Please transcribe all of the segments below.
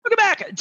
Welcome back.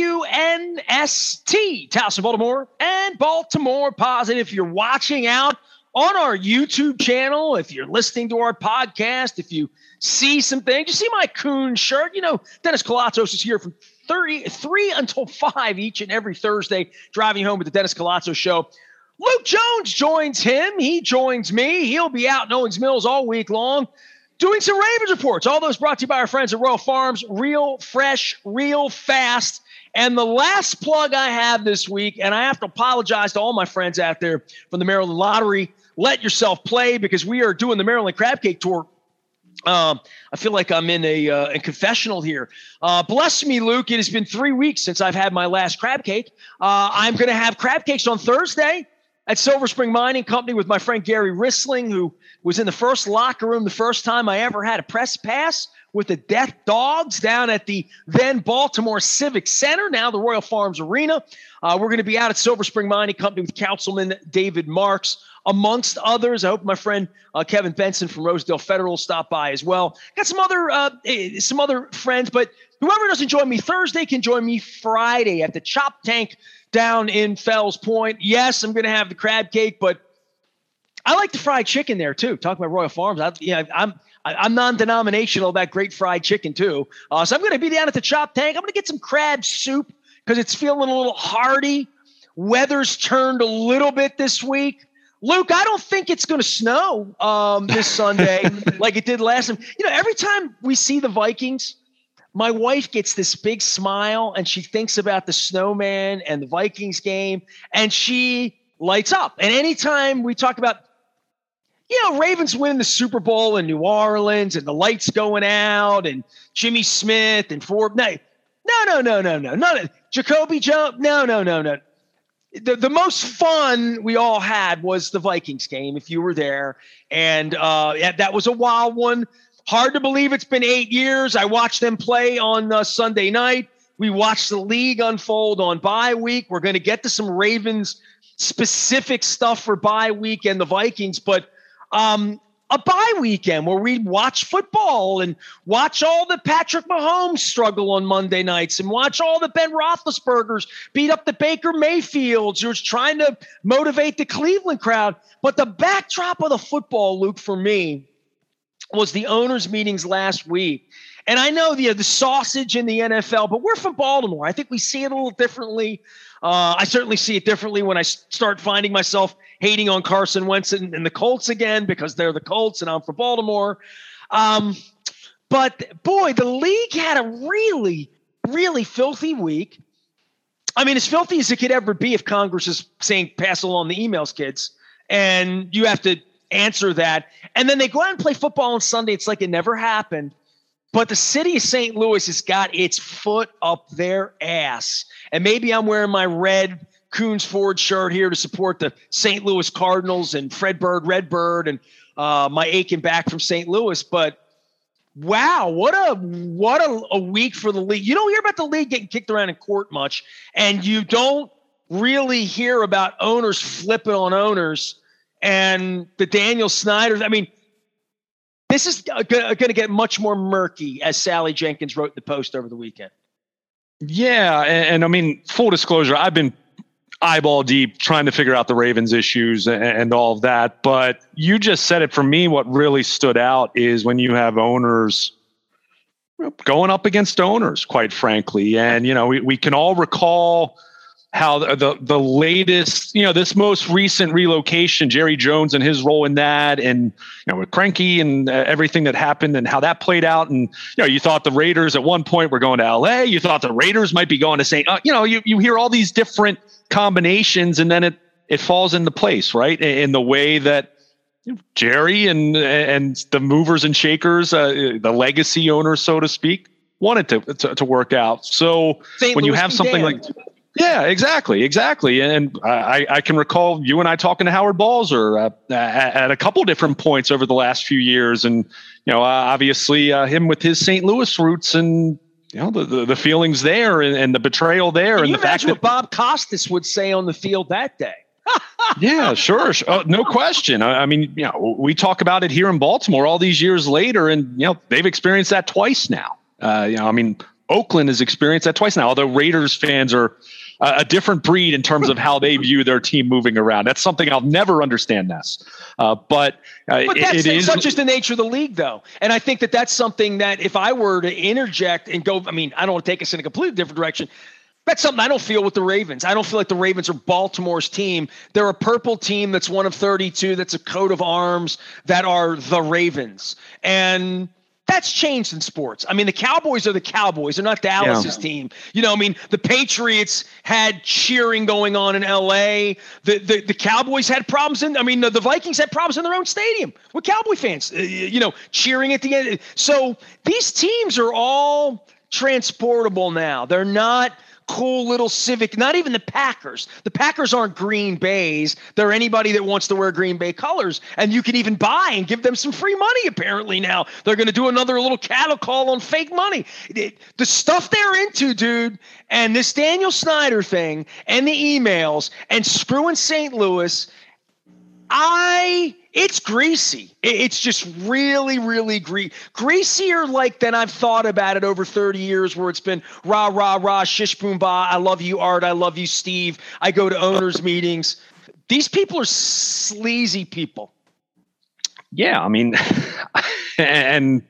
WNST, Towson, Baltimore, and Baltimore Positive. If you're watching out on our YouTube channel, if you're listening to our podcast, if you see some things, you see my Coon shirt. You know, Dennis Colatos is here from 3 until 5 each and every Thursday, driving home with the Dennis Colatos Show. Luke Jones joins him. He joins me. He'll be out in Owings Mills all week long, doing some Ravens reports. All those brought to you by our friends at Royal Farms, real fresh, real fast. And the last plug I have this week, and I have to apologize to all my friends out there from the Maryland Lottery. Let yourself play, because we are doing the Maryland Crab Cake Tour. I feel like I'm in a confessional here. Bless me, Luke. It has been 3 weeks since I've had my last crab cake. I'm going to have crab cakes on Thursday at Silver Spring Mining Company with my friend Gary Rissling, who was in the first locker room the first time I ever had a press pass with the Death Dogs down at the then Baltimore Civic Center, now the Royal Farms Arena. We're going to be out at Silver Spring Mining Company with Councilman David Marks, amongst others. I hope my friend Kevin Benson from Rosedale Federal will stop by as well. Got some other friends, but whoever doesn't join me Thursday can join me Friday at the Chop Tank down in Fells Point. Yes, I'm going to have the crab cake, but I like the fried chicken there too. Talking about Royal Farms, I'm non-denominational, that great fried chicken too. So I'm going to be down at the Chop Tank. I'm going to get some crab soup because it's feeling a little hearty. Weather's turned a little bit this week. Luke, I don't think it's going to snow this Sunday like it did last time. You know, every time we see the Vikings, my wife gets this big smile and she thinks about the snowman and the Vikings game and she lights up. And anytime we talk about, Ravens win the Super Bowl in New Orleans and the lights going out and Jimmy Smith and Ford. No. Jacoby Jones. No. The most fun we all had was the Vikings game, if you were there. And that was a wild one. Hard to believe it's been 8 years. I watched them play on Sunday night. We watched the league unfold on bye week. We're going to get to some Ravens specific stuff for bye week and the Vikings, but a bye weekend where we watch football and watch all the Patrick Mahomes struggle on Monday nights and watch all the Ben Roethlisbergers beat up the Baker Mayfields who's trying to motivate the Cleveland crowd. But the backdrop of the football, Luke, for me, was the owners' meetings last week. And I know the sausage in the NFL, but we're from Baltimore. I think we see it a little differently. I certainly see it differently when I start finding myself hating on Carson Wentz and the Colts again because they're the Colts and I'm from Baltimore. But, boy, the league had a really, really filthy week. I mean, as filthy as it could ever be if Congress is saying pass along the emails, kids, and you have to answer that. And then they go out and play football on Sunday. It's like it never happened. But the city of St. Louis has got its foot up their ass. And maybe I'm wearing my red Coons Ford shirt here to support the St. Louis Cardinals and Fred Bird, Redbird, and my aching back from St. Louis. But wow, what a week for the league. You don't hear about the league getting kicked around in court much, and you don't really hear about owners flipping on owners and the Daniel Snyders. I mean, this is going to get much more murky, as Sally Jenkins wrote in the Post over the weekend. Yeah, and I mean, full disclosure, I've been eyeball deep trying to figure out the Ravens issues and all of that. But you just said it. For me, what really stood out is when you have owners going up against owners, quite frankly. And, we can all recall how the latest, this most recent relocation, Jerry Jones and his role in that, and, with Kroenke and everything that happened and how that played out. And, you thought the Raiders at one point were going to LA. You thought the Raiders might be going to St. You hear all these different combinations and then it falls into place, right? In the way that Jerry and the movers and shakers, the legacy owners, so to speak, wanted to work out. So St. when Louis you have something like... Yeah, exactly. And I can recall you and I talking to Howard Balzer at a couple different points over the last few years, and obviously him with his St. Louis roots and the feelings there and the betrayal there, and the fact that what Bob Costas would say on the field that day. Yeah, sure, no question. I mean, we talk about it here in Baltimore all these years later, and they've experienced that twice now. I mean, Oakland has experienced that twice now, although Raiders fans are a different breed in terms of how they view their team moving around. That's something I'll never understand, Ness. But that's not just the nature of the league, though. And I think that that's something that if I were to interject and go, I mean, I don't want to take us in a completely different direction. That's something I don't feel with the Ravens. I don't feel like the Ravens are Baltimore's team. They're a purple team that's one of 32. That's a coat of arms that are the Ravens. And that's changed in sports. I mean, the Cowboys are the Cowboys. They're not Dallas's team. You know, I mean, the Patriots had cheering going on in L.A. The Cowboys had problems the Vikings had problems in their own stadium with Cowboy fans, cheering at the end. So these teams are all transportable now. They're not cool little civic, not even the Packers. The Packers aren't Green Bays. They're anybody that wants to wear Green Bay colors. And you can even buy and give them some free money, apparently now. They're going to do another little cattle call on fake money. The stuff they're into, dude, and this Daniel Snyder thing and the emails and screwing St. Louis, it's greasy. It's just really, really greasier than I've thought about it over 30 years where it's been rah, rah, rah, shish, boom, bah. I love you, Art. I love you, Steve. I go to owners' meetings. These people are sleazy people. Yeah, I mean, and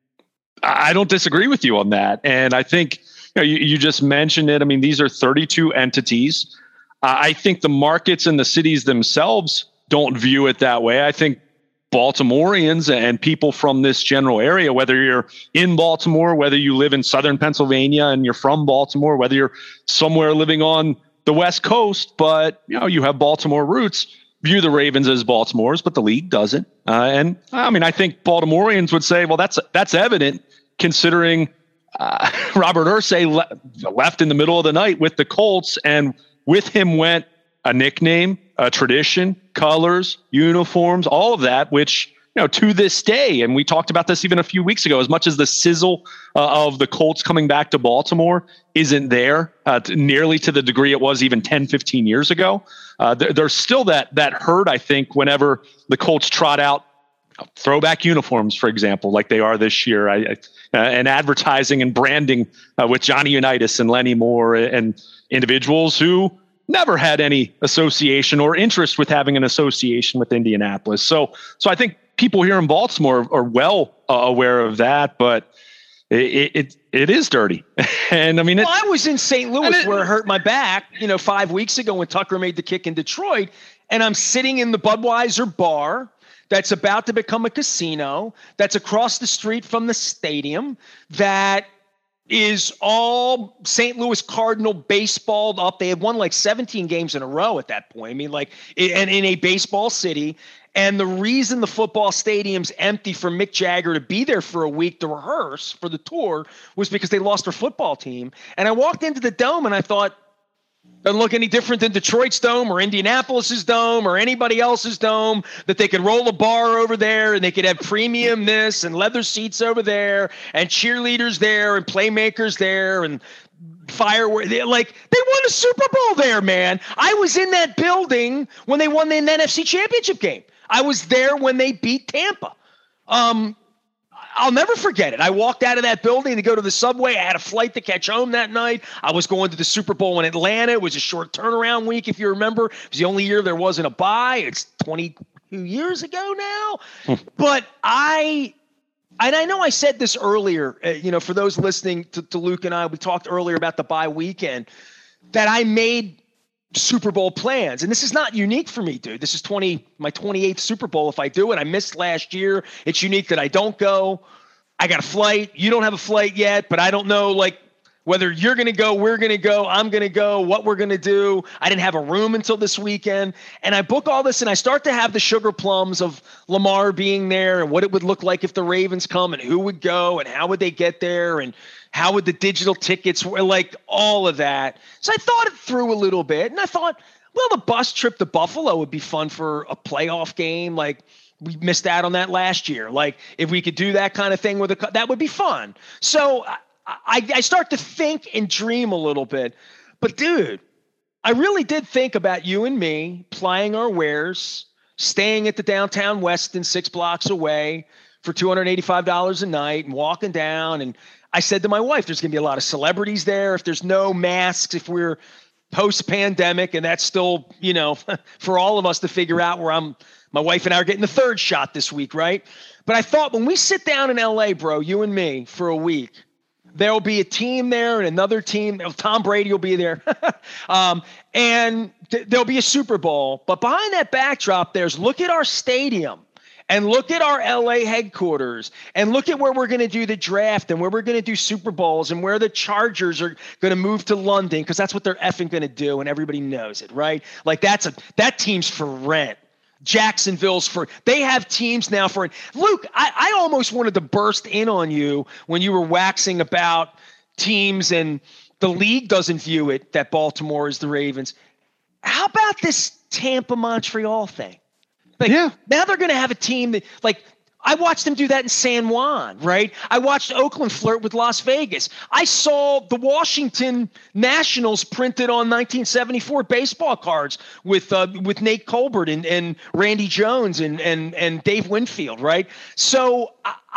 I don't disagree with you on that. And I think you just mentioned it. I mean, these are 32 entities. I think the markets and the cities themselves don't view it that way. I think Baltimoreans and people from this general area, whether you're in Baltimore, whether you live in southern Pennsylvania and you're from Baltimore, whether you're somewhere living on the West Coast, but you have Baltimore roots, view the Ravens as Baltimore's, but the league doesn't. And I mean, I think Baltimoreans would say, well, that's evident considering Robert Irsay left in the middle of the night with the Colts, and with him went a nickname, a tradition, colors, uniforms, all of that, which, to this day, and we talked about this even a few weeks ago, as much as the sizzle of the Colts coming back to Baltimore isn't there nearly to the degree it was even 10, 15 years ago, there's still that hurt, I think, whenever the Colts trot out throwback uniforms, for example, like they are this year, and advertising and branding with Johnny Unitas and Lenny Moore and individuals who never had any association or interest with having an association with Indianapolis. So I think people here in Baltimore are well aware of that, but it is dirty. And I mean, I was in St. Louis where it hurt my back, 5 weeks ago when Tucker made the kick in Detroit, and I'm sitting in the Budweiser bar that's about to become a casino, that's across the street from the stadium, that is all St. Louis Cardinal baseballed up. They had won 17 games in a row at that point. I mean, and in a baseball city. And the reason the football stadium's empty for Mick Jagger to be there for a week to rehearse for the tour was because they lost their football team. And I walked into the dome and I thought, doesn't look any different than Detroit's dome or Indianapolis's dome or anybody else's dome, that they could roll a bar over there and they could have premium this and leather seats over there and cheerleaders there and playmakers there and fireworks. They won a Super Bowl there, man. I was in that building when they won the NFC Championship game. I was there when they beat Tampa. I'll never forget it. I walked out of that building to go to the subway. I had a flight to catch home that night. I was going to the Super Bowl in Atlanta. It was a short turnaround week, if you remember. It was the only year there wasn't a bye. It's 22 years ago now. But I know I said this earlier, for those listening to Luke and I, we talked earlier about the bye weekend, that I made Super Bowl plans. And this is not unique for me, dude. This is my 28th Super Bowl if I do it. I missed last year. It's unique that I don't go. I got a flight. You don't have a flight yet, but I don't know whether you're going to go, we're going to go, I'm going to go, what we're going to do. I didn't have a room until this weekend. And I book all this and I start to have the sugar plums of Lamar being there and what it would look like if the Ravens come and who would go and how would they get there and how would the digital tickets, all of that. So I thought it through a little bit, and I thought, well, the bus trip to Buffalo would be fun for a playoff game. We missed out on that last year. If we could do that kind of thing that would be fun. So I start to think and dream a little bit. But, dude, I really did think about you and me plying our wares, staying at the downtown Westin 6 blocks away for $285 a night and walking down. And I said to my wife, there's going to be a lot of celebrities there. If there's no masks, if we're post-pandemic, and that's still, for all of us to figure out where my wife and I are getting the third shot this week, right? But I thought when we sit down in LA, bro, you and me, for a week, there'll be a team there and another team. Tom Brady will be there. And there'll be a Super Bowl. But behind that backdrop, look at our stadium and look at our LA headquarters and look at where we're going to do the draft and where we're going to do Super Bowls and where the Chargers are going to move to London, because that's what they're effing going to do. And everybody knows it, right? Like that team's for rent. Jacksonville's they have teams now for Luke. I almost wanted to burst in on you when you were waxing about teams and the league doesn't view it that Baltimore is the Ravens. How about this Tampa Montreal thing? Now they're going to have a team that, I watched them do that in San Juan, right? I watched Oakland flirt with Las Vegas. I saw the Washington Nationals printed on 1974 baseball cards with Nate Colbert and Randy Jones and Dave Winfield, right? So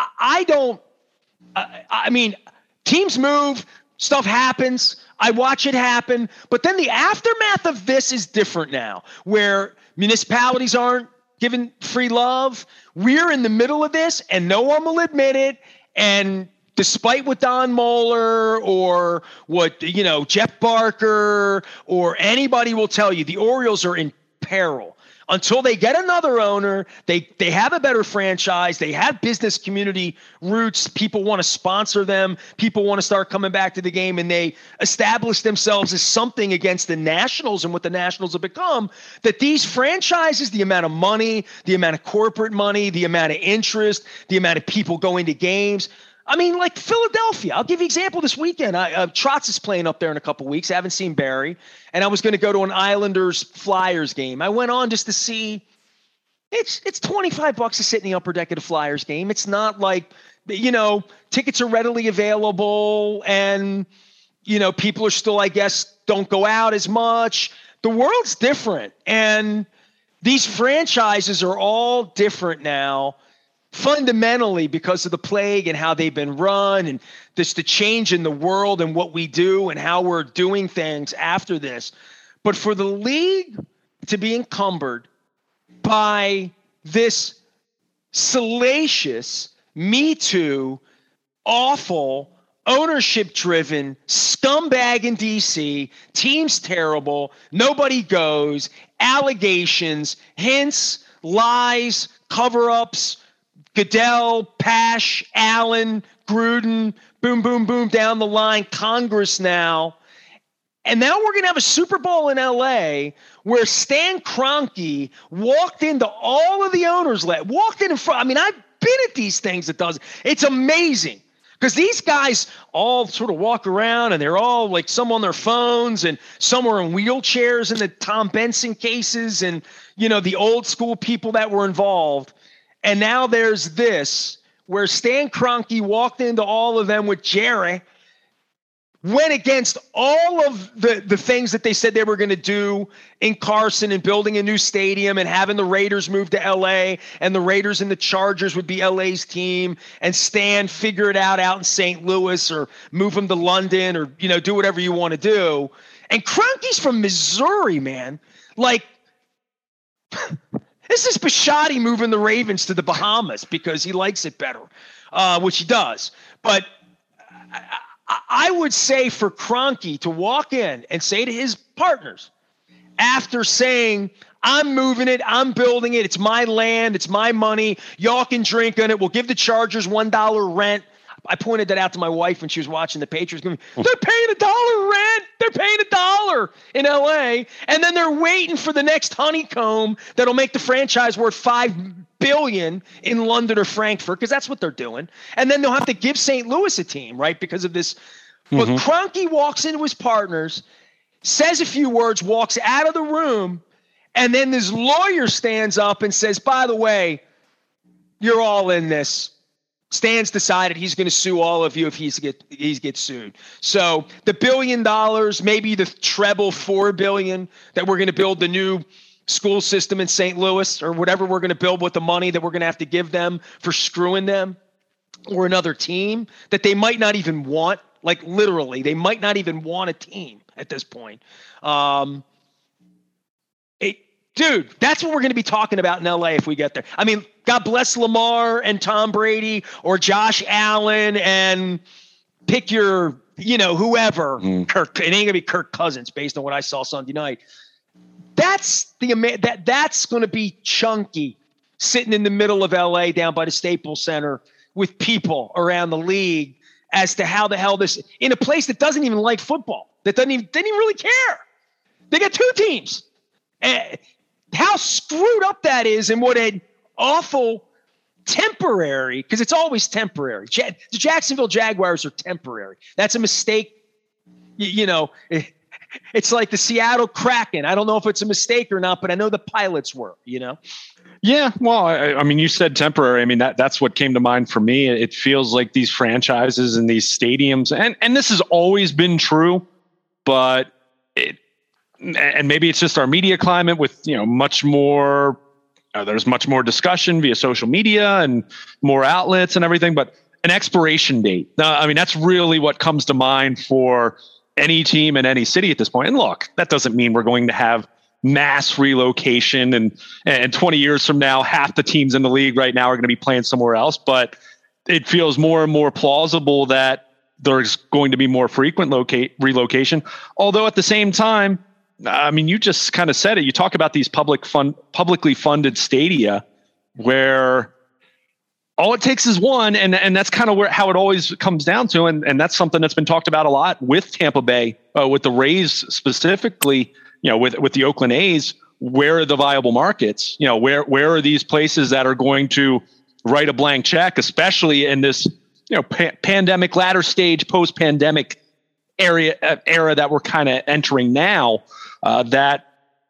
I mean, teams move, stuff happens. I watch it happen. But then the aftermath of this is different now, where municipalities aren't giving free love. We're in the middle of this, and no one will admit it. And despite what Don Moeller or what, Jeff Barker or anybody will tell you, the Orioles are in peril. Until they get another owner, they have a better franchise, they have business community roots, people want to sponsor them, people want to start coming back to the game, and they establish themselves as something against the Nationals and what the Nationals have become, that these franchises, the amount of money, the amount of corporate money, the amount of interest, the amount of people going to games. I mean, like Philadelphia. I'll give you an example this weekend. Trotz is playing up there in a couple weeks. I haven't seen Barry. And I was going to go to an Islanders-Flyers game. I went on just to see. It's $25 to sit in the upper deck of the Flyers game. It's not like, tickets are readily available and, people are still, I guess, don't go out as much. The world's different. And these franchises are all different now, fundamentally because of the plague and how they've been run and just the change in the world and what we do and how we're doing things after this. But for the league to be encumbered by this salacious, Me Too, awful, ownership-driven scumbag in D.C., team's terrible, nobody goes, allegations, hints, lies, cover-ups, Goodell, Pash, Allen, Gruden, boom, boom, boom, down the line, Congress now. And now we're going to have a Super Bowl in L.A. where Stan Kroenke walked into all of the owners, walked in front. I mean, I've been at these things it's amazing. Because these guys all sort of walk around and they're all like some on their phones and some are in wheelchairs in the Tom Benson cases and, the old school people that were involved. And now there's this, where Stan Kroenke walked into all of them with Jerry, went against all of the things that they said they were going to do in Carson and building a new stadium and having the Raiders move to L.A. and the Raiders and the Chargers would be L.A.'s team, and Stan figure it out in St. Louis or move them to London or, do whatever you want to do. And Kroenke's from Missouri, man. This is Bisciotti moving the Ravens to the Bahamas because he likes it better, which he does. But I would say for Kroenke to walk in and say to his partners, after saying, I'm moving it, I'm building it, it's my land, it's my money, y'all can drink on it, we'll give the Chargers $1 rent. I pointed that out to my wife when she was watching the Patriots. They're paying $1 rent. They're paying $1 in L.A. And then they're waiting for the next honeycomb that'll make the franchise worth $5 billion in London or Frankfurt, because that's what they're doing. And then they'll have to give St. Louis a team, right, because of this. Mm-hmm. But Kroenke walks into his partners, says a few words, walks out of the room, and then this lawyer stands up and says, by the way, you're all in this. Stan's decided he's going to sue all of you if he gets sued. So the $1 billion, maybe the treble $4 billion that we're going to build the new school system in St. Louis or whatever we're going to build with the money that we're going to have to give them for screwing them. or another team that they might not even want. Like literally, they might not even want a team at this point. Dude, that's what we're going to be talking about in LA if we get there. I mean, God bless Lamar and Tom Brady or Josh Allen and pick your, whoever. Kirk. It ain't going to be Kirk Cousins based on what I saw Sunday night. That's going to be chunky sitting in the middle of LA down by the Staples Center with people around the league as to how the hell this in a place that doesn't even like football, that didn't even really care. They got two teams. How screwed up that is, and what an awful temporary, because it's always temporary. The Jacksonville Jaguars are temporary. That's a mistake. It's like the Seattle Kraken. I don't know if it's a mistake or not, but I know the pilots were, Yeah, well, I mean, you said temporary. I mean, that's what came to mind for me. It feels like these franchises and these stadiums, and this has always been true, but and maybe it's just our media climate with, much more, there's much more discussion via social media and more outlets and everything, but an expiration date. I mean, that's really what comes to mind for any team in any city at this point. And look, that doesn't mean we're going to have mass relocation and 20 years from now, half the teams in the league right now are going to be playing somewhere else, but it feels more and more plausible that there's going to be more frequent relocation. Although at the same time, I mean, you just kind of said it. You talk about these publicly funded stadia where all it takes is one, and that's kind of how it always comes down to, and that's something that's been talked about a lot with Tampa Bay, with the Rays specifically, with the Oakland A's. Where are the viable markets? Where are these places that are going to write a blank check, especially in this pandemic latter stage, post-pandemic era that we're kind of entering now? That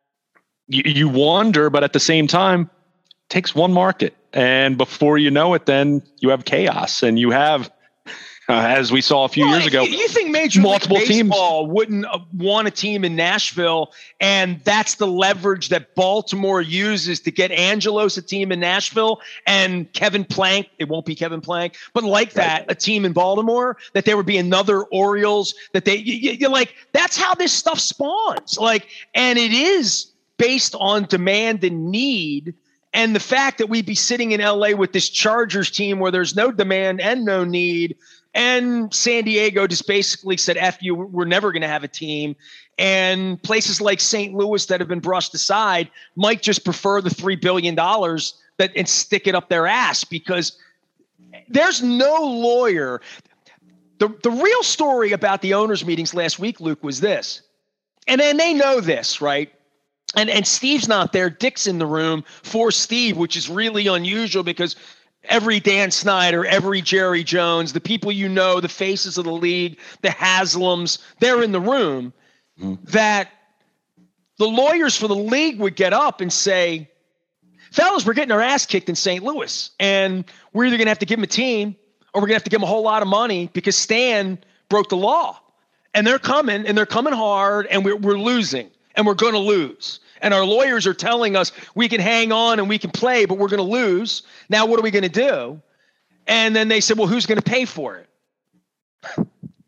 you wonder, but at the same time, it takes one market. And before you know it, then you have chaos, and you have, as we saw a few years ago, you think Major League Baseball wouldn't want a team in Nashville, and that's the leverage that Baltimore uses to get Angelos a team in Nashville and Kevin Plank, it won't be Kevin Plank, but a team in Baltimore, that there would be another Orioles, that you're like, that's how this stuff spawns. And it is based on demand and need. And the fact that we'd be sitting in LA with this Chargers team where there's no demand and no need, and San Diego just basically said, F you, we're never going to have a team. And places like St. Louis that have been brushed aside might just prefer the $3 billion and stick it up their ass, because there's no lawyer. The real story about the owners' meetings last week, Luke, was this. And then they know this, right? And Steve's not there. Dick's in the room for Steve, which is really unusual because every Dan Snyder, every Jerry Jones, the people the faces of the league, the Haslams, they're in the room. That the lawyers for the league would get up and say, fellas, we're getting our ass kicked in St. Louis, and we're either going to have to give him a team or we're going to have to give him a whole lot of money because Stan broke the law. And they're coming hard, and we're losing. And we're going to lose. And our lawyers are telling us we can hang on and we can play, but we're going to lose. Now, what are we going to do? And then they said, well, who's going to pay for it?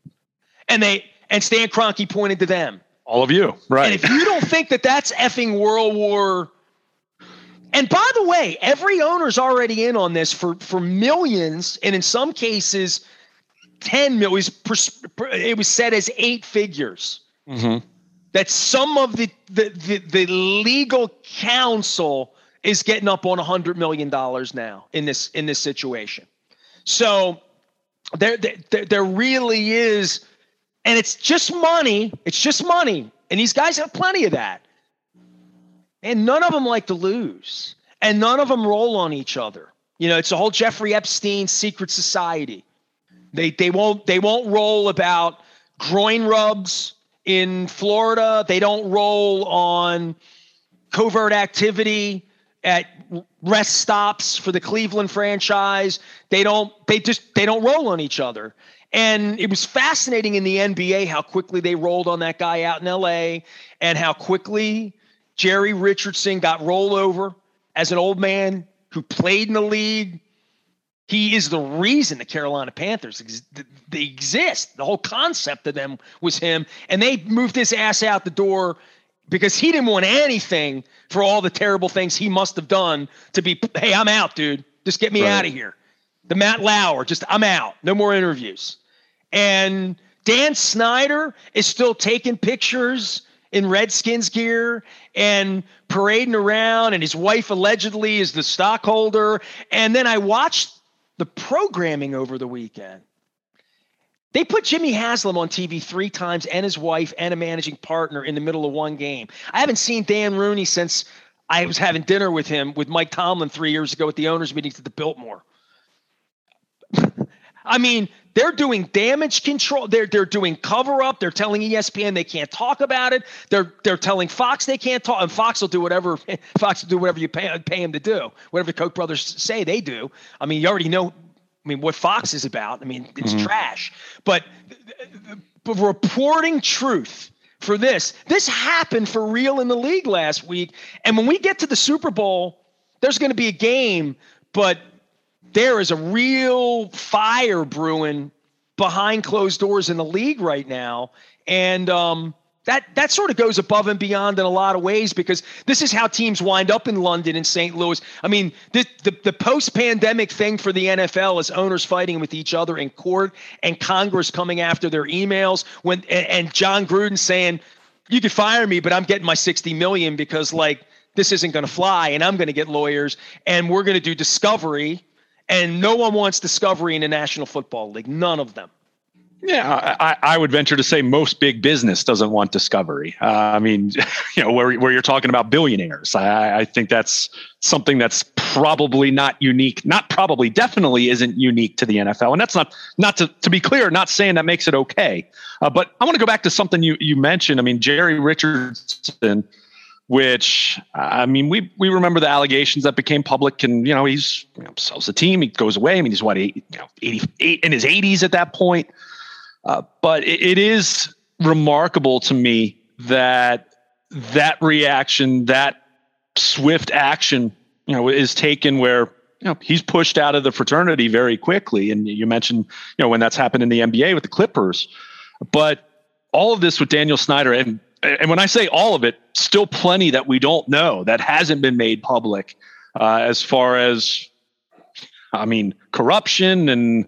And Stan Kroenke pointed to them. All of you, right. And if you don't think that that's effing World War. And by the way, every owner's already in on this for millions. And in some cases, 10 million. It was set as 8 figures. Mm-hmm. That some of the legal counsel is getting up on $100 million now in this situation. So there really is, and it's just money. It's just money, and these guys have plenty of that. And none of them like to lose, and none of them roll on each other. It's the whole Jeffrey Epstein secret society. They won't roll about groin rubs in Florida. They don't roll on covert activity at rest stops for the Cleveland franchise. They don't roll on each other. And it was fascinating in the NBA how quickly they rolled on that guy out in LA, and how quickly Jerry Richardson got rolled over as an old man who played in the league. He is the reason the Carolina Panthers they exist. The whole concept of them was him, and they moved his ass out the door because he didn't want anything for all the terrible things he must have done to be, hey, I'm out, dude. Just get me out of here. The Matt Lauer, I'm out. No more interviews. And Dan Snyder is still taking pictures in Redskins gear and parading around, and his wife allegedly is the stockholder. And then I watched the programming over the weekend. They put Jimmy Haslam on TV 3 times and his wife and a managing partner in the middle of one game. I haven't seen Dan Rooney since I was having dinner with him with Mike Tomlin 3 years ago at the owners' meetings at the Biltmore. I mean, they're doing damage control. They're doing cover up. They're telling ESPN they can't talk about it. They're telling Fox they can't talk, and Fox will do whatever. Fox will do whatever you pay him to do. Whatever the Koch brothers say, they do. I mean, you already know. I mean, what Fox is about. I mean, it's trash. But reporting truth for this happened for real in the league last week. And when we get to the Super Bowl, there's going to be a game, but there is a real fire brewing behind closed doors in the league right now. And that sort of goes above and beyond in a lot of ways, because this is how teams wind up in London and St. Louis. I mean, the post-pandemic thing for the NFL is owners fighting with each other in court and Congress coming after their emails and John Gruden saying, you could fire me, but I'm getting my $60 million because this isn't going to fly, and I'm going to get lawyers, and we're going to do discovery. And no one wants discovery in the National Football League. None of them. Yeah, I would venture to say most big business doesn't want discovery. I mean, where you're talking about billionaires, I think that's something that's probably not unique. Not probably, definitely isn't unique to the NFL. And that's not to be clear, not saying that makes it okay. But I want to go back to something you mentioned. I mean, Jerry Richardson, which, I mean, we remember the allegations that became public, and, he's sells the team. He goes away. I mean, he's 88 in his 80s at that point. But it is remarkable to me that reaction, that swift action, is taken where, he's pushed out of the fraternity very quickly. And you mentioned, when that's happened in the NBA with the Clippers, but all of this with Daniel Snyder, and when I say all of it, still plenty that we don't know, that hasn't been made public, as far as, I mean, corruption and,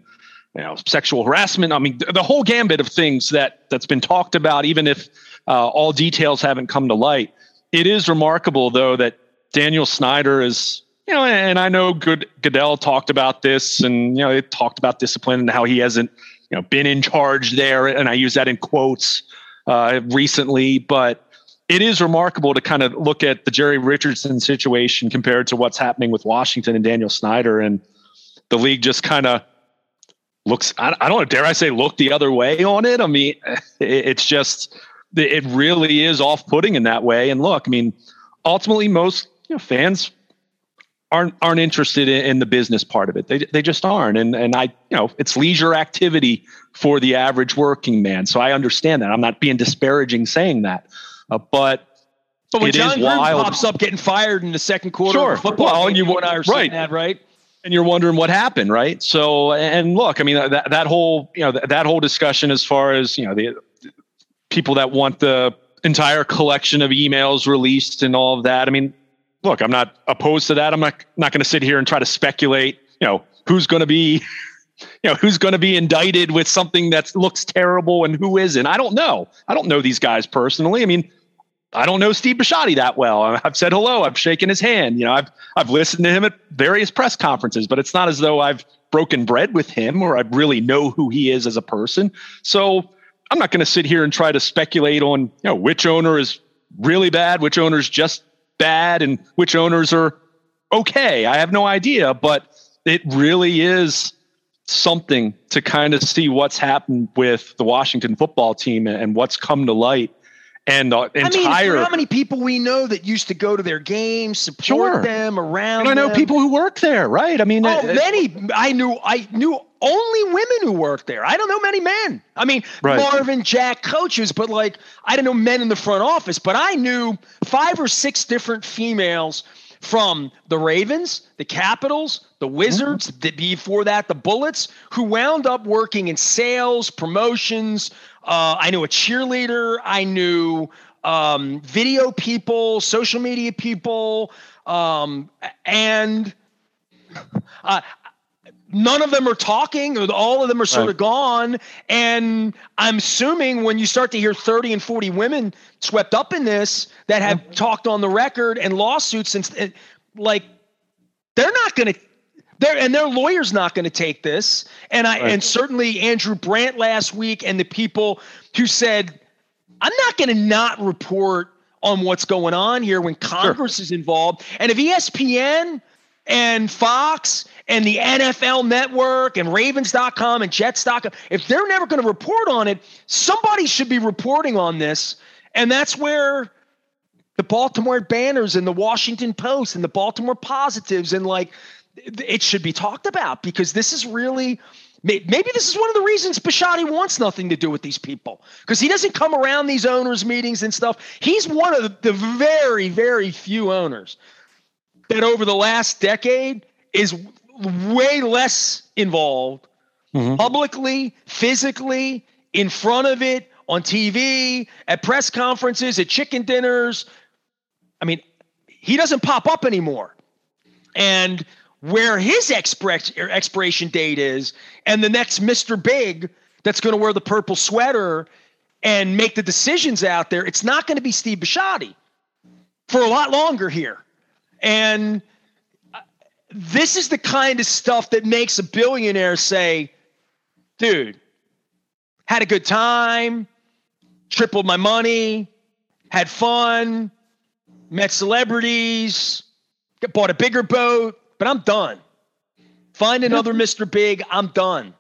sexual harassment. I mean, the whole gambit of things that's been talked about, even if all details haven't come to light. It is remarkable, though, that Daniel Snyder is, and I know Goodell talked about this, and, they talked about discipline and how he hasn't, been in charge there. And I use that in quotes recently, but it is remarkable to kind of look at the Jerry Richardson situation compared to what's happening with Washington and Daniel Snyder. And the league just kind of looks, I don't know, dare I say, look the other way on it. I mean, it's just, it really is off-putting in that way. And look, I mean, ultimately most fans aren't interested in the business part of it. They just aren't. And it's leisure activity for the average working man. So I understand that. I'm not being disparaging saying that, but when John Gruden pops up getting fired in the second quarter of football, and you and I are saying that, right? And you're wondering what happened, right? So, and look, I mean, that whole, that whole discussion as far as, the people that want the entire collection of emails released and all of that. I mean, look, I'm not opposed to that. I'm not going to sit here and try to speculate, who's going to be, who's going to be indicted with something that looks terrible and who isn't. I don't know. I don't know these guys personally. I mean, I don't know Steve Bisciotti that well. I've said hello. I've shaken his hand. I've listened to him at various press conferences, but it's not as though I've broken bread with him or I really know who he is as a person. So I'm not going to sit here and try to speculate on, which owner is really bad, which owner is just bad, and which owners are okay. I have no idea, but it really is something to kind of see what's happened with the Washington football team and what's come to light. And how many people we know that used to go to their games, support them around. And I know people who work there, right? I mean, many. I knew only women who worked there. I don't know many men. I mean, right. Marvin, Jack, coaches, but I didn't know men in the front office. But I knew 5 or 6 different females from the Ravens, the Capitals, the Wizards, before that, the Bullets, who wound up working in sales, promotions. I knew a cheerleader. I knew video people, social media people, and none of them are talking. All of them are sort of gone. And I'm assuming when you start to hear 30 and 40 women swept up in this that have talked on the record and lawsuits since, like, they're not going to, and their lawyer's not going to take this. And and certainly Andrew Brandt last week and the people who said, I'm not going to not report on what's going on here when Congress is involved. And if ESPN and Fox and the NFL Network and Ravens.com and Jets.com, if they're never going to report on it, somebody should be reporting on this. And that's where the Baltimore Banners and the Washington Post and the Baltimore Positives and, like, it should be talked about, because this is really – maybe this is one of the reasons Bisciotti wants nothing to do with these people, because he doesn't come around these owners' meetings and stuff. He's one of the very, very few owners that over the last decade is way less involved publicly, physically, in front of it, on TV, at press conferences, at chicken dinners. I mean, he doesn't pop up anymore. And where his expiration date is, and the next Mr. Big that's going to wear the purple sweater and make the decisions out there, it's not going to be Steve Bisciotti for a lot longer here. And this is the kind of stuff that makes a billionaire say, dude, had a good time, tripled my money, had fun, met celebrities, bought a bigger boat, but I'm done. Find another Mr. Big, I'm done.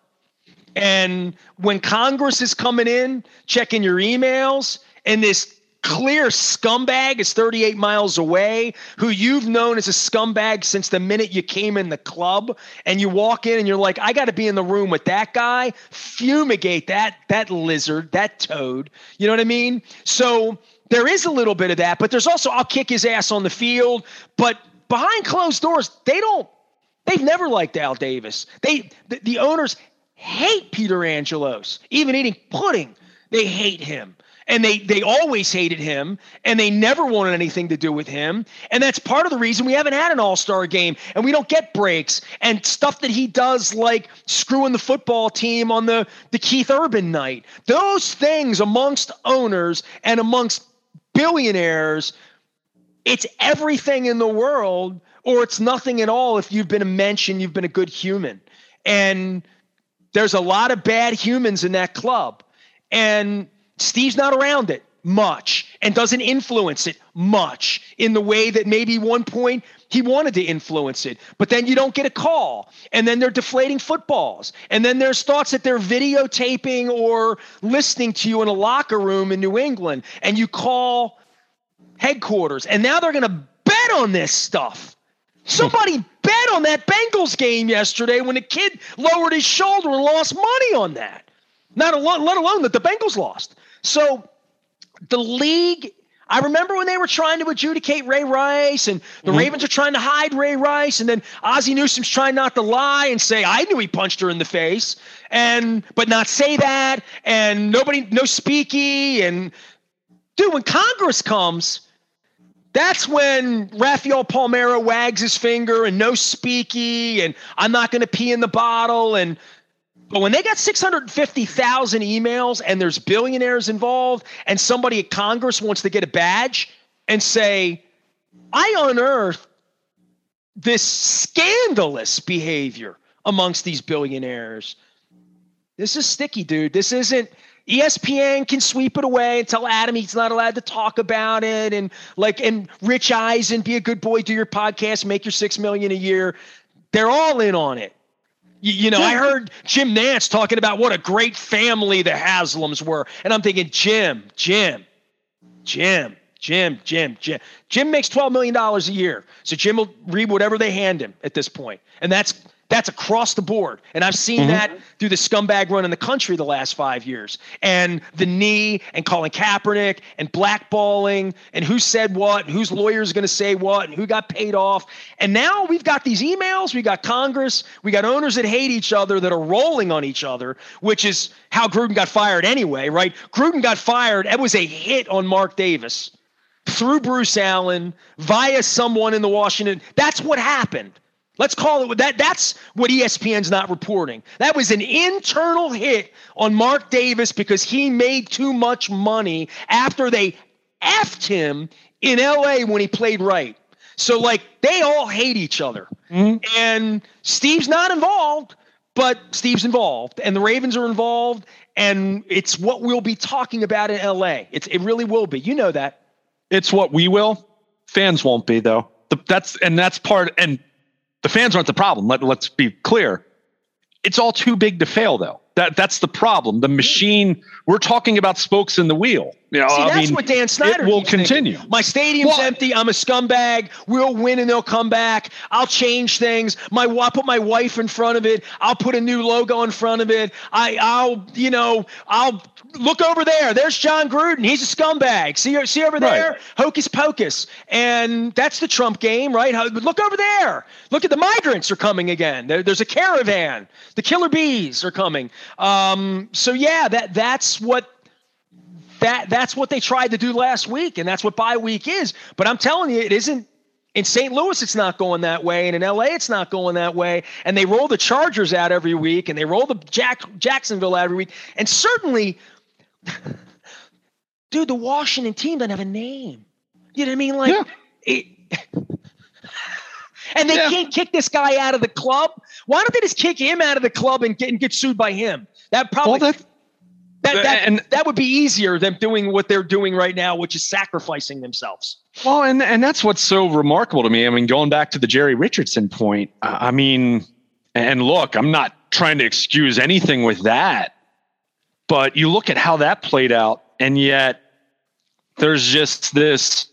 And when Congress is coming in, checking your emails, and this clear scumbag is 38 miles away, who you've known as a scumbag since the minute you came in the club, and you walk in and you're like, I got to be in the room with that guy, fumigate that lizard, that toad. You know what I mean? So there is a little bit of that, but there's also, I'll kick his ass on the field. But behind closed doors, they've never liked Al Davis. The owners hate Peter Angelos, even eating pudding. They hate him. And they always hated him, and they never wanted anything to do with him. And that's part of the reason we haven't had an all-star game, and we don't get breaks and stuff that he does, like screwing the football team on the Keith Urban night. Those things amongst owners and amongst billionaires, it's everything in the world, or it's nothing at all if you've been a mensch and you've been a good human. And there's a lot of bad humans in that club. And Steve's not around it much and doesn't influence it much in the way that maybe one point he wanted to influence it. But then you don't get a call, and then they're deflating footballs. And then there's thoughts that they're videotaping or listening to you in a locker room in New England, and you call headquarters, and now they're going to bet on this stuff. Somebody bet on that Bengals game yesterday when the kid lowered his shoulder and lost money on that. Let alone that the Bengals lost. So the league, I remember when they were trying to adjudicate Ray Rice, and the Ravens are trying to hide Ray Rice, and then Ozzie Newsome's trying not to lie and say, I knew he punched her in the face, but not say that, and no speaky. And dude, when Congress comes, that's when Rafael Palmeiro wags his finger and no speaky, and I'm not going to pee in the bottle. But when they got 650,000 emails and there's billionaires involved, and somebody at Congress wants to get a badge and say, I unearthed this scandalous behavior amongst these billionaires. This is sticky, dude. This isn't – ESPN can sweep it away and tell Adam he's not allowed to talk about it, and Rich Eisen, be a good boy, do your podcast, make your $6 million a year. They're all in on it. You know, I heard Jim Nantz talking about what a great family the Haslams were. And I'm thinking, Jim makes $12 million a year. So Jim will read whatever they hand him at this point. And that's That's across the board. And I've seen that through the scumbag run in the country the last 5 years. And the knee and Colin Kaepernick and blackballing and who said what, and whose lawyer is going to say what, and who got paid off. And now we've got these emails, we got Congress, we got owners that hate each other, that are rolling on each other, which is how Gruden got fired anyway, right? Gruden got fired. It was a hit on Mark Davis through Bruce Allen via someone in the Washington. That's what happened. Let's call it that. That's what ESPN's not reporting. That was an internal hit on Mark Davis because he made too much money after they effed him in LA when he played right. So like they all hate each other. And Steve's not involved, but Steve's involved and the Ravens are involved. And it's what we'll be talking about in LA. It really will be. You know that. It's what we will. Fans won't be though. That's part. And the fans aren't the problem. Let's be clear. It's all too big to fail, though. That's the problem. The machine. We're talking about spokes in the wheel. See, that's what Dan Snyder will continue. My stadium's empty. I'm a scumbag. We'll win and they'll come back. I'll change things. I'll put my wife in front of it. I'll put a new logo in front of it. I'll look over there. There's John Gruden. He's a scumbag. See over there? Right. Hocus pocus. And that's the Trump game, right? Look over there. Look at the migrants are coming again. There's a caravan. The killer bees are coming. So yeah, that's what they tried to do last week, and that's what bye week is. But I'm telling you, it isn't. In St. Louis, it's not going that way, and in LA, it's not going that way. And they roll the Chargers out every week, and they roll the Jacksonville out every week. And certainly, dude, the Washington team doesn't have a name. You know what I mean? Like, and they can't kick this guy out of the club. Why don't they just kick him out of the club and get sued by him? That probably that would be easier than doing what they're doing right now, which is sacrificing themselves. Well, and that's what's so remarkable to me. I mean, going back to the Jerry Richardson point, and look, I'm not trying to excuse anything with that, but you look at how that played out, and yet there's just this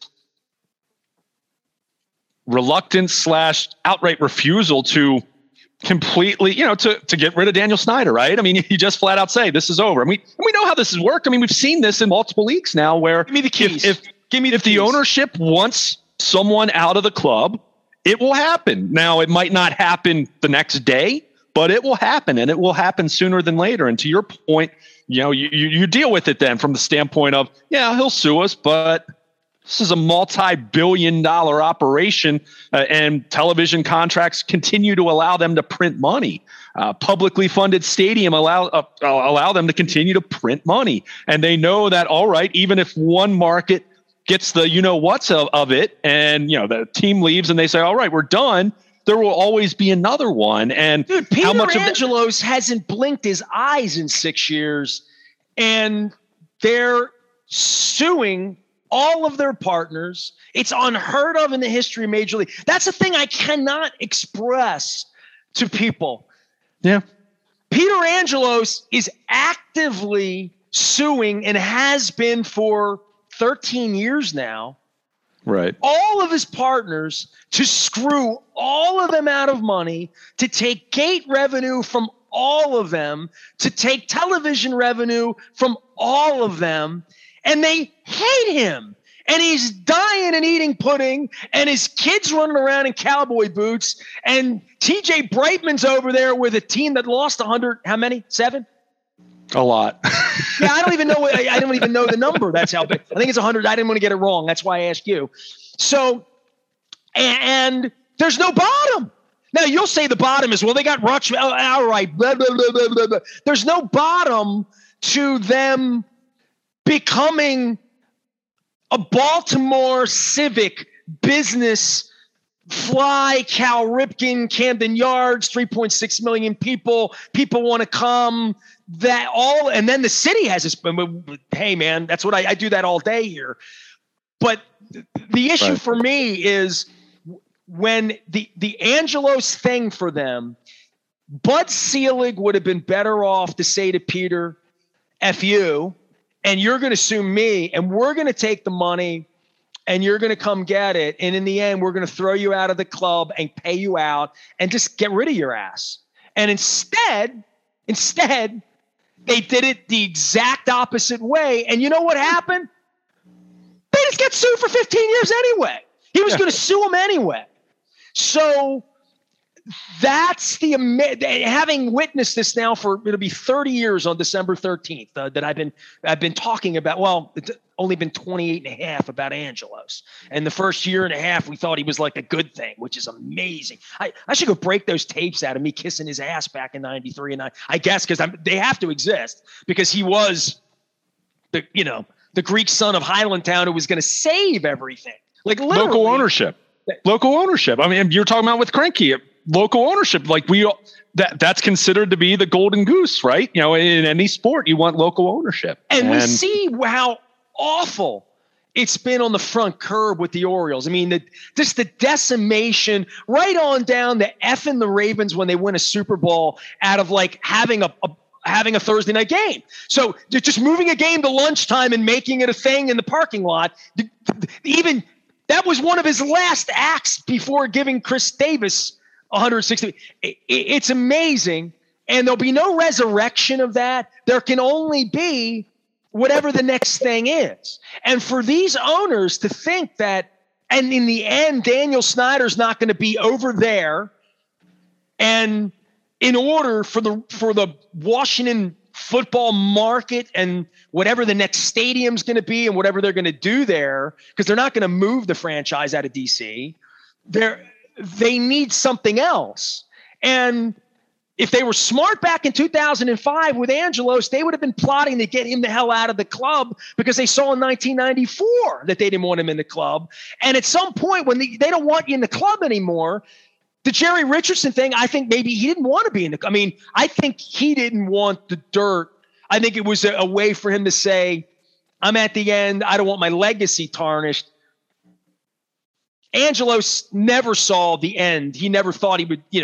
reluctance / outright refusal to completely, to get rid of Daniel Snyder, right? I mean, you just flat out say this is over. And we know how this has worked. I mean, we've seen this in multiple leagues now where give me the keys. If the ownership wants someone out of the club, it will happen. Now, it might not happen the next day, but it will happen, and it will happen sooner than later. And to your point, you deal with it then from the standpoint of, he'll sue us, but this is a multi-billion-dollar operation, and television contracts continue to allow them to print money. Publicly funded stadium allow them to continue to print money, and they know that, all right, even if one market gets the what's of it, and the team leaves, and they say, all right, we're done, there will always be another one. And dude, Peter Angelos hasn't blinked his eyes in 6 years, and they're suing all of their partners. It's unheard of in the history of Major League. That's a thing I cannot express to people. Yeah. Peter Angelos is actively suing and has been for 13 years now. Right. All of his partners to screw all of them out of money, to take gate revenue from all of them, to take television revenue from all of them. And they hate him. And he's dying and eating pudding. And his kids running around in cowboy boots. And TJ Brightman's over there with a team that lost 100. How many? 7? A lot. Yeah, I don't even know. I don't even know the number. That's how big. I think it's 100. I didn't want to get it wrong. That's why I asked you. So, and there's no bottom. Now, you'll say the bottom is, well, they got Rutsch. All right. Blah, blah, blah, blah, blah, blah. There's no bottom to them becoming a Baltimore Civic business, fly, Cal Ripken, Camden Yards, 3.6 million people. People want to come. And then the city has this. Hey, man, that's what I do that all day here. But the issue for me is when the Angelos thing for them, Bud Selig would have been better off to say to Peter, F you, and you're going to sue me, and we're going to take the money, and you're going to come get it. And in the end, we're going to throw you out of the club and pay you out and just get rid of your ass. And instead, they did it the exact opposite way. And you know what happened? They just got sued for 15 years anyway. He was going to sue him anyway. So that's having witnessed this now it'll be 30 years on December 13th that I've been talking about. Well, it's only been 28 and a half about Angelos. And the first year and a half, we thought he was like a good thing, which is amazing. I should go break those tapes out of me kissing his ass back in 93. And I guess because they have to exist because he was the Greek son of Highlandtown who was going to save everything. Like literally. Local ownership. I mean, you're talking about with Kroenke. Local ownership, like that's considered to be the golden goose, right? You know, in any sport, you want local ownership. And we see how awful it's been on the front curb with the Orioles. I mean, just the decimation right on down to effing the Ravens when they win a Super Bowl out of like having a Thursday night game. So just moving a game to lunchtime and making it a thing in the parking lot. Even that was one of his last acts before giving Chris Davis 160. It's amazing. And there'll be no resurrection of that. There can only be whatever the next thing is. And for these owners to think that, and in the end, Daniel Snyder's not going to be over there. And in order for the Washington football market and whatever the next stadium's going to be and whatever they're going to do there, because they're not going to move the franchise out of DC, they need something else. And if they were smart back in 2005 with Angelos, they would have been plotting to get him the hell out of the club because they saw in 1994 that they didn't want him in the club. And at some point when they don't want you in the club anymore, the Jerry Richardson thing, I think maybe he didn't want to be in the – I mean, I think he didn't want the dirt. I think it was a way for him to say, I'm at the end. I don't want my legacy tarnished. Angelos never saw the end. He never thought he would, he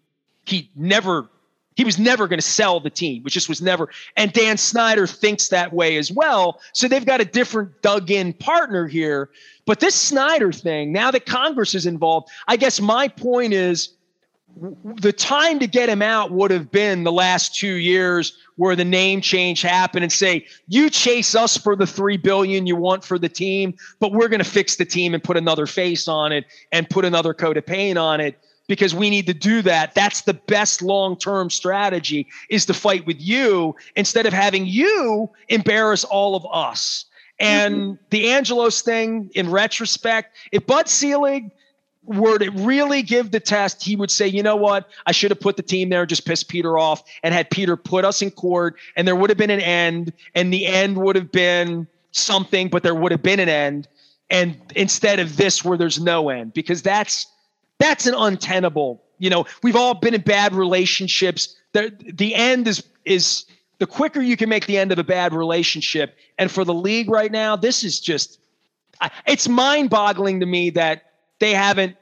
was never going to sell the team, which just was never. And Dan Snyder thinks that way as well. So they've got a different dug in partner here. But this Snyder thing, now that Congress is involved, I guess my point is the time to get him out would have been the last 2 years where the name change happened and say, you chase us for the $3 billion you want for the team, but we're going to fix the team and put another face on it and put another coat of paint on it because we need to do that. That's the best long-term strategy, is to fight with you instead of having you embarrass all of us. And the Angelos thing, in retrospect, if Bud Selig were to really give the test, he would say, you know what? I should have put the team there and just pissed Peter off and had Peter put us in court, and there would have been an end, and the end would have been something, but there would have been an end. And instead of this where there's no end, because that's an untenable, we've all been in bad relationships. The end is the quicker you can make the end of a bad relationship. And for the league right now, this is just, it's mind boggling to me that they haven't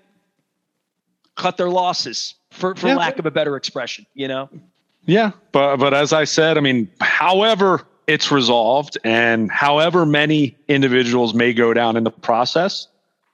cut their losses for lack of a better expression, Yeah. But as I said, I mean, however it's resolved and however many individuals may go down in the process,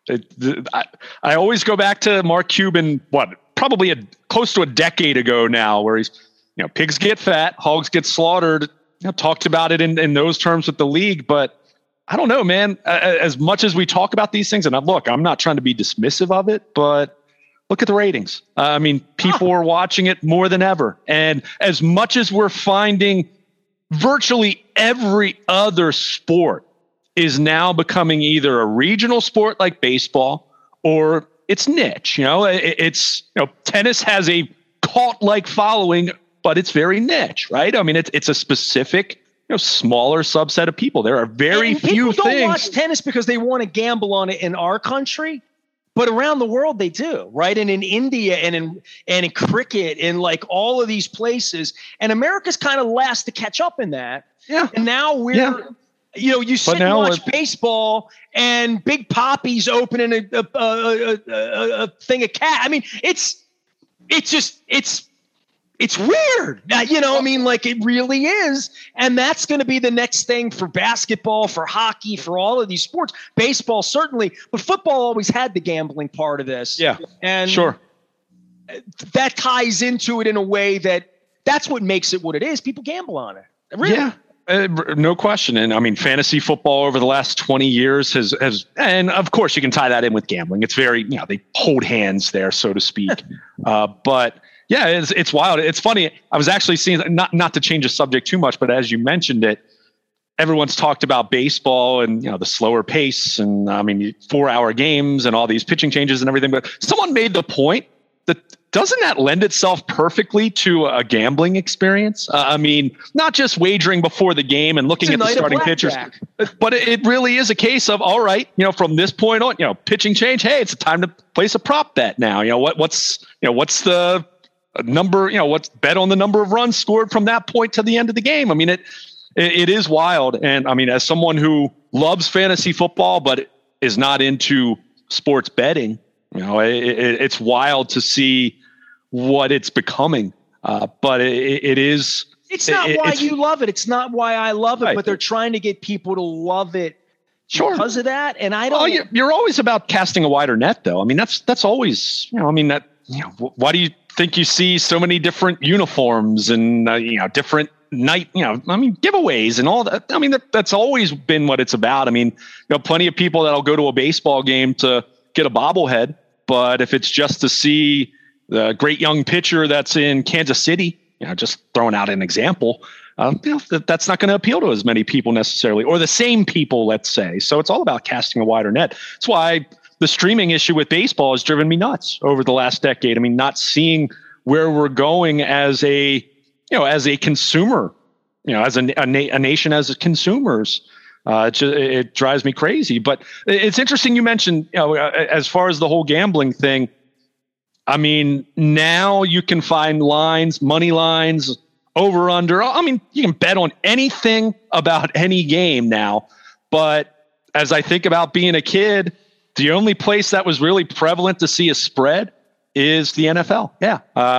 I always go back to Mark Cuban, probably close to a decade ago now, where he's, pigs get fat, hogs get slaughtered, talked about it in those terms with the league. But I don't know, man, as much as we talk about these things, and look, I'm not trying to be dismissive of it, but look at the ratings. I mean, people are watching it more than ever. And as much as we're finding virtually every other sport is now becoming either a regional sport like baseball or it's niche. It's tennis has a cult-like following, but it's very niche, right? I mean, it's a specific, smaller subset of people. There are very few things. People don't watch tennis because they want to gamble on it in our country, but around the world they do, right? And in India and in cricket and like all of these places, and America's kind of last to catch up in that. Yeah. And now you sit and watch baseball and Big Poppy's opening a thing of cat. I mean, it's it's weird. I mean, like it really is. And that's going to be the next thing for basketball, for hockey, for all of these sports. Baseball, certainly. But football always had the gambling part of this. Yeah. And sure. That ties into it in a way that's what makes it what it is. People gamble on it. Really. Yeah. No question. And I mean, fantasy football over the last 20 years has, and of course you can tie that in with gambling. It's very, they hold hands there, so to speak. But yeah, it's wild. It's funny. I was actually seeing, not to change the subject too much, but as you mentioned it, everyone's talked about baseball and, the slower pace and 4-hour games and all these pitching changes and everything. But someone made the point that doesn't that lend itself perfectly to a gambling experience? Not just wagering before the game and looking at the starting pitchers, but it really is a case of, all right, from this point on, pitching change. Hey, it's time to place a prop bet now. What's the number, what's bet on the number of runs scored from that point to the end of the game. It is wild. And as someone who loves fantasy football, but is not into sports betting, it's wild to see what it's becoming. But it is. It's not why you love it. It's not why I love it. Right. But they're trying to get people to love it because of that. And I don't. Oh, you're always about casting a wider net, though. That's always. Why do you think you see so many different uniforms and different night? Giveaways and all that. That's always been what it's about. Plenty of people that'll go to a baseball game to get a bobblehead. But if it's just to see the great young pitcher that's in Kansas City, just throwing out an example, that's not going to appeal to as many people necessarily, or the same people, let's say. So it's all about casting a wider net. That's why the streaming issue with baseball has driven me nuts over the last decade. Not seeing where we're going as a consumer, as a nation, as consumers. It drives me crazy. But it's interesting you mentioned, as far as the whole gambling thing, now you can find lines, money lines, over, under. You can bet on anything about any game now. But as I think about being a kid, the only place that was really prevalent to see a spread is the NFL. Yeah.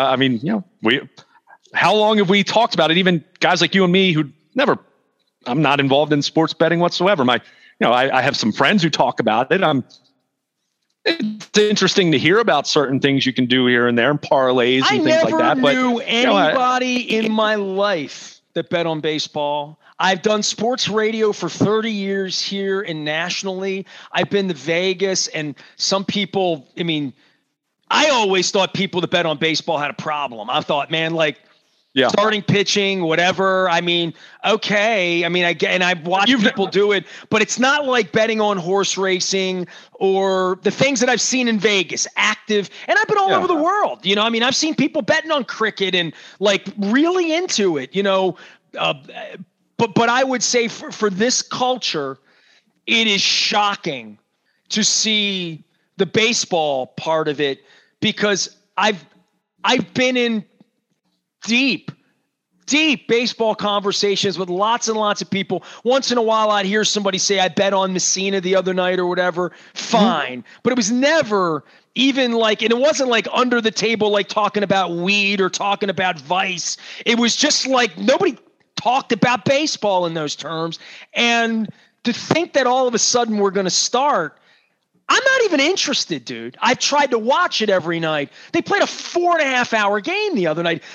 How long have we talked about it? Even guys like you and me who I'm not involved in sports betting whatsoever. I have some friends who talk about it. It's interesting to hear about certain things you can do here and there and parlays and things like that. I never knew anybody in my life that bet on baseball. I've done sports radio for 30 years here and nationally. I've been to Vegas, and some people, I always thought people that bet on baseball had a problem. I thought, man, starting pitching, whatever. Okay. I've watched people do it, but it's not like betting on horse racing or the things that I've seen in Vegas, active. And I've been all over the world. I've seen people betting on cricket and really into it, but I would say for this culture, it is shocking to see the baseball part of it, because I've been in deep baseball conversations with lots and lots of people. Once in a while I'd hear somebody say, I bet on Messina the other night or whatever. Fine. Mm-hmm. But it was never even and it wasn't under the table, talking about weed or talking about vice. It was just nobody talked about baseball in those terms. And to think that all of a sudden we're going to start, I'm not even interested, dude. I've tried to watch it every night. They played a 4.5-hour game the other night.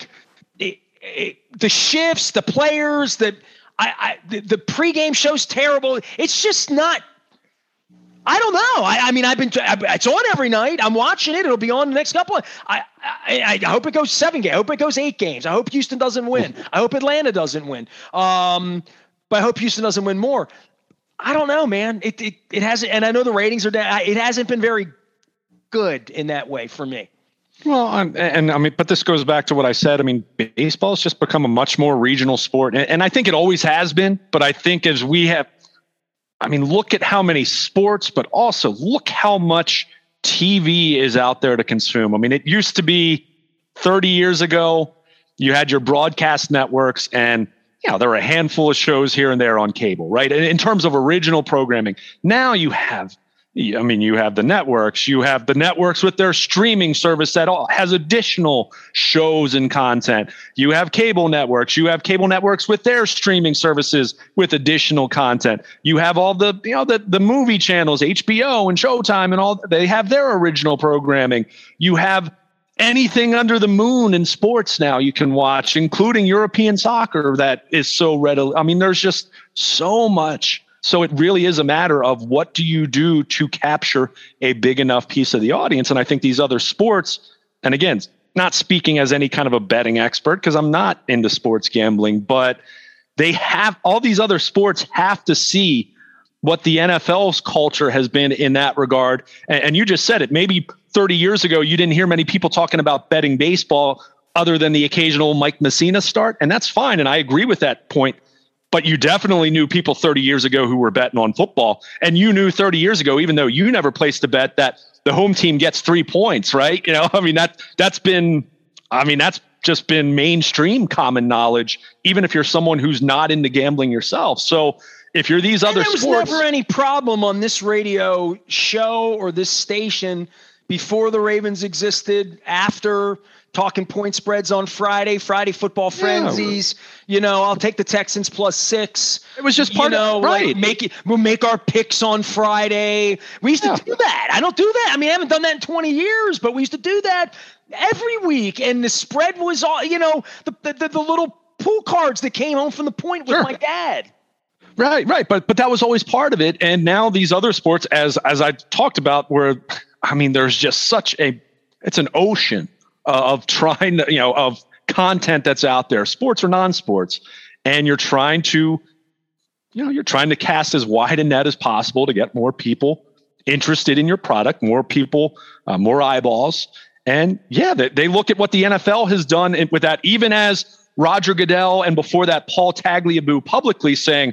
The shifts, the players, the pregame show's terrible. It's just not. I don't know. It's on every night. I'm watching it. It'll be on the next couple. I hope it goes 7 games. I hope it goes 8 games. I hope Houston doesn't win. I hope Atlanta doesn't win. But I hope Houston doesn't win more. I don't know, man. It hasn't, and I know the ratings are down. It hasn't been very good in that way for me. Well, but this goes back to what I said. Baseball has just become a much more regional sport, and I think it always has been. But I think as we have, look at how many sports, but also look how much TV is out there to consume. It used to be 30 years ago, you had your broadcast networks, and there were a handful of shows here and there on cable, right? In terms of original programming, now you have I mean, you have the networks with their streaming service that has additional shows and content. You have cable networks with their streaming services with additional content. You have all the movie channels, HBO and Showtime and all, they have their original programming. You have anything under the moon in sports now you can watch, including European soccer that is so readily. I mean, there's just so much. So it really is a matter of what do you do to capture a big enough piece of the audience? And I think these other sports, and again, not speaking as any kind of a betting expert because I'm not into sports gambling, but all these other sports have to see what the NFL's culture has been in that regard. And you just said it, maybe 30 years ago, you didn't hear many people talking about betting baseball other than the occasional Mike Messina start. And that's fine. And I agree with that point. But you definitely knew people 30 years ago who were betting on football. And you knew 30 years ago, even though you never placed a bet, that the home team gets 3 points, right? I mean, that's just been mainstream common knowledge, even if you're someone who's not into gambling yourself. So if you're these other sports. There was never any problem on this radio show or this station before the Ravens existed, after talking point spreads on Friday football frenzies. I'll take the Texans +6. It was just part of right. We'll make our picks on Friday. We used to do that. I don't do that. I mean, I haven't done that in 20 years, but we used to do that every week. And the spread was all, the little pool cards that came home from the point with my dad. Right. But that was always part of it. And now these other sports, as I talked about, there's just it's an ocean of trying to, of content that's out there, sports or non-sports. And you're trying to cast as wide a net as possible to get more people interested in your product, more people, more eyeballs. And they look at what the NFL has done with that, even as Roger Goodell and before that, Paul Tagliabue publicly saying,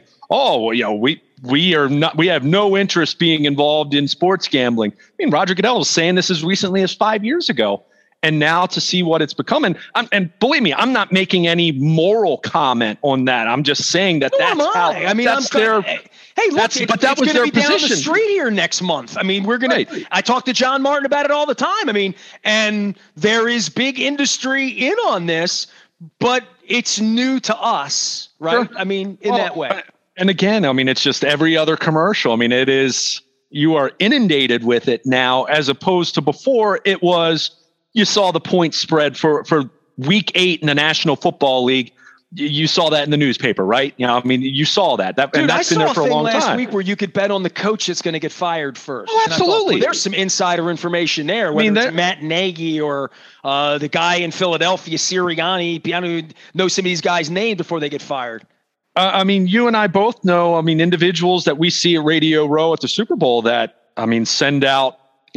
we have no interest being involved in sports gambling. I mean, Roger Goodell was saying this as recently as 5 years ago. And now to see what it's become. And believe me, I'm not making any moral comment on that. I'm just saying that that's how. I mean, that's their. Hey, look, that was their position. Down the street here next month. I mean, we're going to. I talk to John Martin about it all the time. I mean, and there is big industry in on this, but it's new to us, right? Sure. I mean, in that way. And again, I mean, it's just every other commercial. I mean, it is. You are inundated with it now, as opposed to before. It was. You saw the point spread for week 8 in the National Football League. You saw that in the newspaper, right? You saw that. And that's been there for a long time. I saw a thing last week where you could bet on the coach that's going to get fired first. Oh, absolutely. There's some insider information there, whether it's Matt Nagy or the guy in Philadelphia, Sirianni. Piano knows some of these guys' names before they get fired. You and I both know, individuals that we see at Radio Row at the Super Bowl that, send out,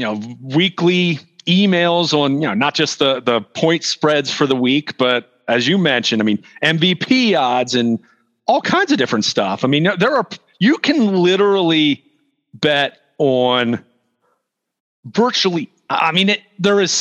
weekly emails on, not just the point spreads for the week, but as you mentioned, MVP odds and all kinds of different stuff. You can literally bet on virtually, there are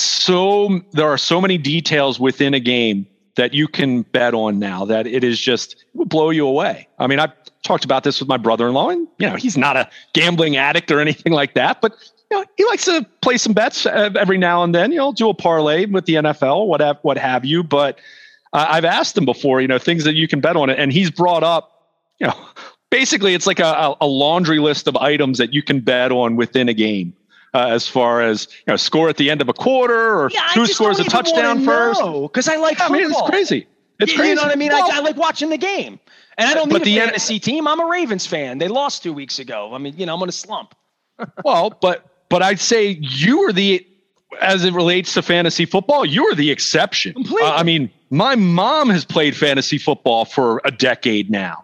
so many details within a game that you can bet on now that it will blow you away. I talked about this with my brother-in-law, and, he's not a gambling addict or anything like that, but he likes to play some bets every now and then. Do a parlay with the NFL, what have you. But I've asked him before, things that you can bet on it, and he's brought up, basically it's like a laundry list of items that you can bet on within a game, as far as score at the end of a quarter or who scores a touchdown first. Because I like football. It's crazy. It's crazy. You know what I mean? Well, I like watching the game, and I don't need a fantasy team. I'm a Ravens fan. They lost 2 weeks ago. I'm on a slump. Well, But I'd say you are as it relates to fantasy football, you are the exception. Completely. My mom has played fantasy football for a decade now.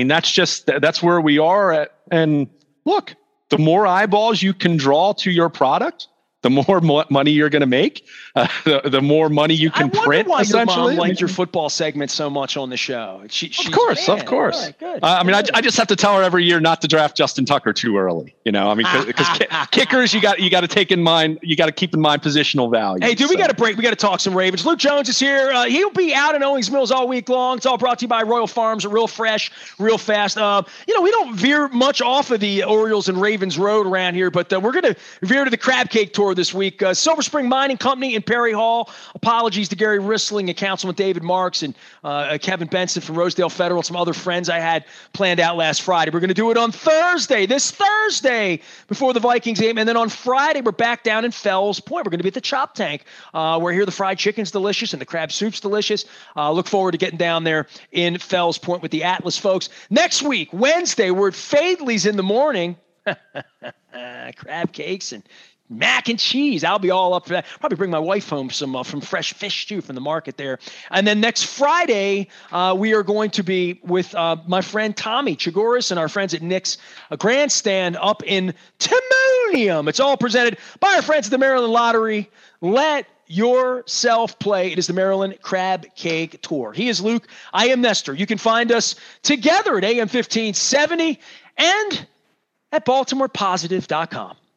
That's where we are at. And look, the more eyeballs you can draw to your product, The more money you're going to make, the more money you can print. Why essentially, your mom liked your football segment so much on the show. Of course. Right, good. I just have to tell her every year not to draft Justin Tucker too early. Because kickers, you got to take in mind. You got to keep in mind positional value. Hey, dude, we got to break. We got to talk some Ravens. Luke Jones is here. He'll be out in Owings Mills all week long. It's all brought to you by Royal Farms. Real fresh, real fast. We don't veer much off of the Orioles and Ravens road around here, but we're going to veer to the Crab Cake Tour this week. Silver Spring Mining Company in Perry Hall. Apologies to Gary Rissling and Councilman David Marks and Kevin Benson from Rosedale Federal and some other friends I had planned out last Friday. We're going to do it on this Thursday, before the Vikings game. And then on Friday, we're back down in Fells Point. We're going to be at the Chop Tank. We're here. The fried chicken's delicious and the crab soup's delicious. Look forward to getting down there in Fells Point with the Atlas folks. Next week, Wednesday, we're at Fadley's in the morning. Crab cakes and mac and cheese. I'll be all up for that. Probably bring my wife home some from fresh fish too from the market there. And then next Friday, we are going to be with my friend Tommy Chagoris and our friends at Nick's Grandstand up in Timonium. It's all presented by our friends at the Maryland Lottery. Let yourself play. It is the Maryland Crab Cake Tour. He is Luke. I am Nestor. You can find us together at AM 1570 and at BaltimorePositive.com.